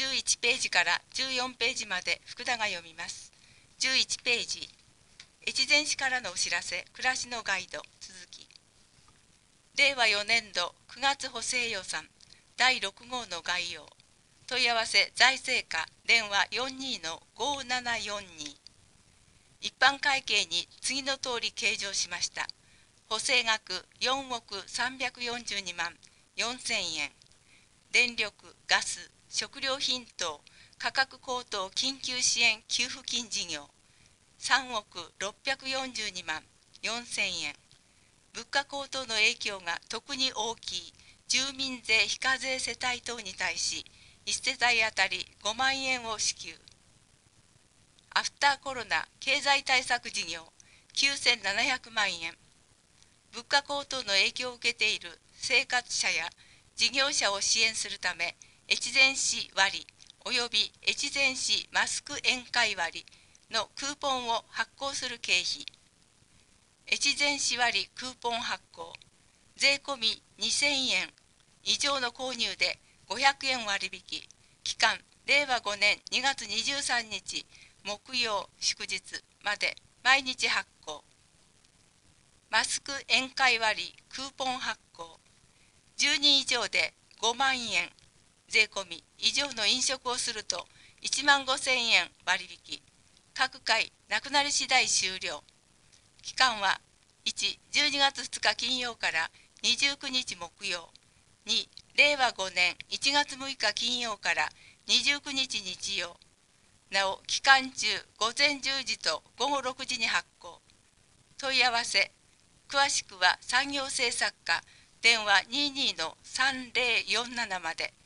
11ページから14ページまで福田が読みます。11ページ、越前市からのお知らせ、暮らしのガイド、続き。令和4年度9月補正予算第6号の概要。問い合わせ財政課電話42-5742。一般会計に次の通り計上しました。補正額4億342万4000円。電力・ガス・食料品等価格高騰緊急支援給付金事業3億642万4000円。物価高騰の影響が特に大きい住民税非課税世帯等に対し1世帯当たり5万円を支給。アフターコロナ経済対策事業9700万円。物価高騰の影響を受けている生活者や事業者を支援するため、越前市割および越前市マスク宴会割のクーポンを発行する経費。越前市割クーポン発行。税込み2000円以上の購入で500円割引。期間、令和5年2月23日木曜祝日まで毎日発行。マスク宴会割クーポン発行。10人以上で5万円。税込み以上の飲食をすると1万5000円割引。各回なくなり次第終了。期間は1、12月2日金曜から29日木曜。2、令和5年1月6日金曜から29日日曜。なお、期間中午前10時と午後6時に発行。問い合わせ。詳しくは産業政策課電話22-3047まで。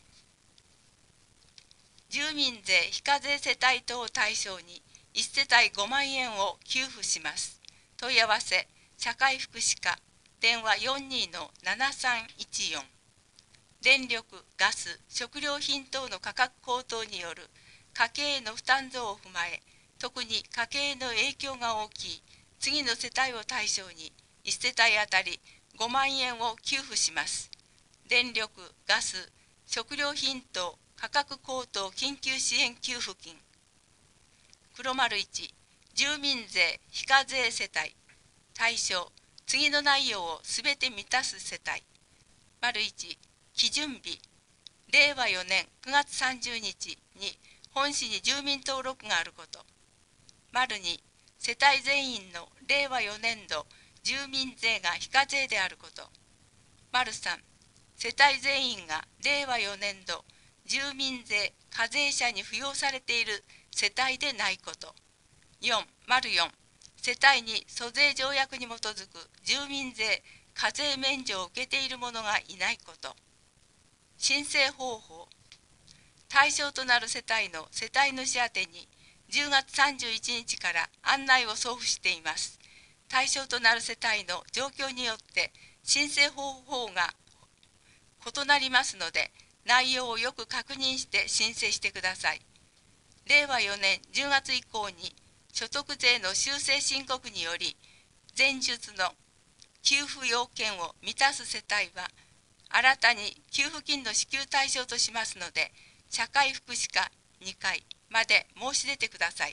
住民税非課税世帯等を対象に1世帯5万円を給付します。問い合わせ社会福祉課電話42-7314。電力・ガス・食料品等の価格高騰による家計への負担増を踏まえ、特に家計への影響が大きい次の世帯を対象に1世帯当たり5万円を給付します。電力・ガス・食料品等価格高騰緊急支援給付金。黒丸1、住民税非課税世帯。対象、次の内容をすべて満たす世帯。丸1、基準日。令和4年9月30日に本市に住民登録があること。丸2、世帯全員の令和4年度住民税が非課税であること。丸3、世帯全員が令和4年度住民税課税者に付与されている世帯でないこと。4、丸4、世帯に租税条約に基づく住民税課税免除を受けている者がいないこと。申請方法。対象となる世帯の世帯主宛てに10月31日から案内を送付しています。対象となる世帯の状況によって申請方法が異なりますので、内容をよく確認して申請してください。令和4年10月以降に所得税の修正申告により前述の給付要件を満たす世帯は新たに給付金の支給対象としますので、社会福祉課2階まで申し出てください。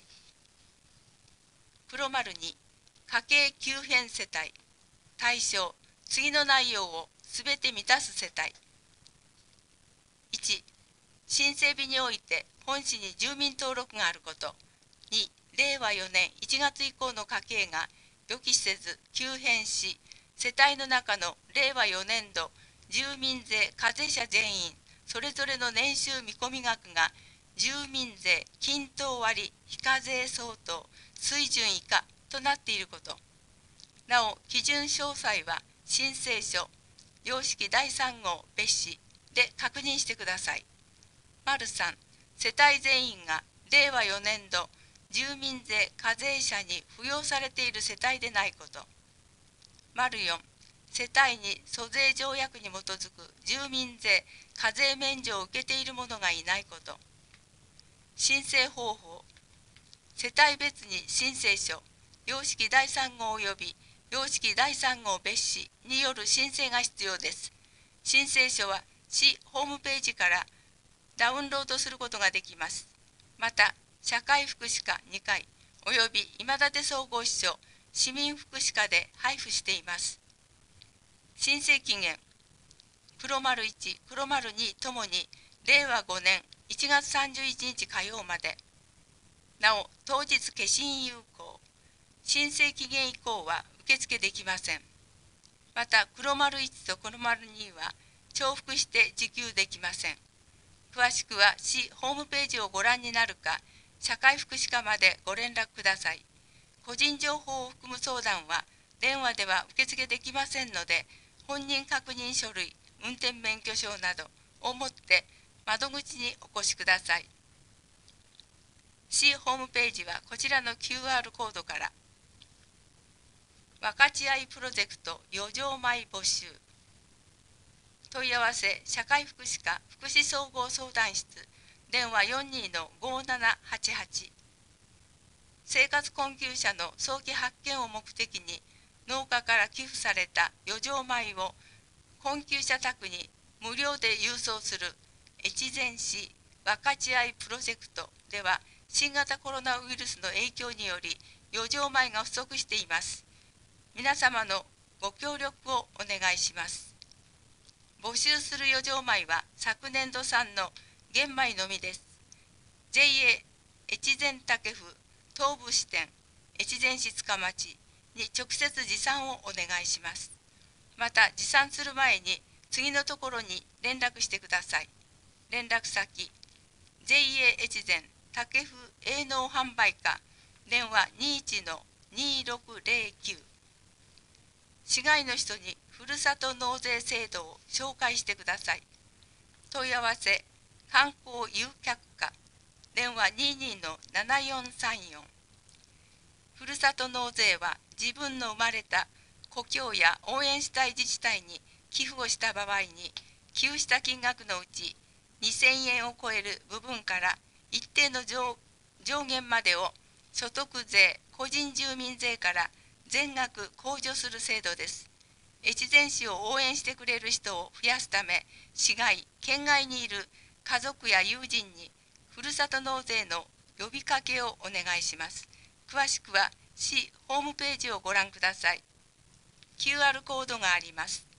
黒丸2、家計急変世帯。対象、次の内容をすべて満たす世帯。1、申請日において本市に住民登録があること。2、令和4年1月以降の家計が予期せず急変し、世帯の中の令和4年度住民税課税者全員それぞれの年収見込み額が住民税均等割非課税相当水準以下となっていること。なお、基準詳細は申請書様式第3号別紙で確認してください。丸3、世帯全員が令和4年度住民税課税者に付与されている世帯でないこと。丸4、世帯に租税条約に基づく住民税課税免除を受けている者がいないこと。申請方法。世帯別に申請書様式第3号及び様式第3号別紙による申請が必要です。申請書は市ホームページからダウンロードすることができます。また、社会福祉課2階および今立総合支所市民福祉課で配布しています。申請期限黒丸1、黒丸2ともに令和5年1月31日火曜まで。なお、当日消印有効。申請期限以降は受付できません。また、黒丸1と黒丸2は重複して受給できません。詳しくは市ホームページをご覧になるか、社会福祉課までご連絡ください。個人情報を含む相談は電話では受付できませんので、本人確認書類、運転免許証などを持って窓口にお越しください。市ホームページはこちらの QR コードから、分かち合いプロジェクト余剰米募集、問い合わせ社会福祉課福祉総合相談室、電話42-5788、生活困窮者の早期発見を目的に農家から寄付された余剰米を困窮者宅に無料で郵送する越前市分かち合いプロジェクトでは、新型コロナウイルスの影響により余剰米が不足しています。皆様のご協力をお願いします。募集する余剰米は昨年度産の玄米のみです。JA 越前竹府東部支店越前市塚町に直接持参をお願いします。また持参する前に次のところに連絡してください。連絡先 JA 越前竹府営農販売課、電話21-2609。市外の人にふるさと納税制度を紹介してください。問い合わせ観光誘客課、電話22-7434。ふるさと納税は自分の生まれた故郷や応援したい自治体に寄付をした場合に、寄付した金額のうち2000円を超える部分から一定の上限までを所得税、個人住民税から全額控除する制度です。越前市を応援してくれる人を増やすため、市外、県外にいる家族や友人にふるさと納税の呼びかけをお願いします。詳しくは市ホームページをご覧ください。QR コードがあります。